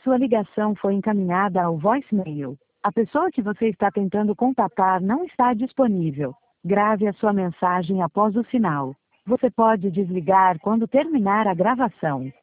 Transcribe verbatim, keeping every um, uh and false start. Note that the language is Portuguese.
sua ligação foi encaminhada ao voicemail. A pessoa que você está tentando contatar não está disponível. Grave a sua mensagem após o sinal. Você pode desligar quando terminar a gravação.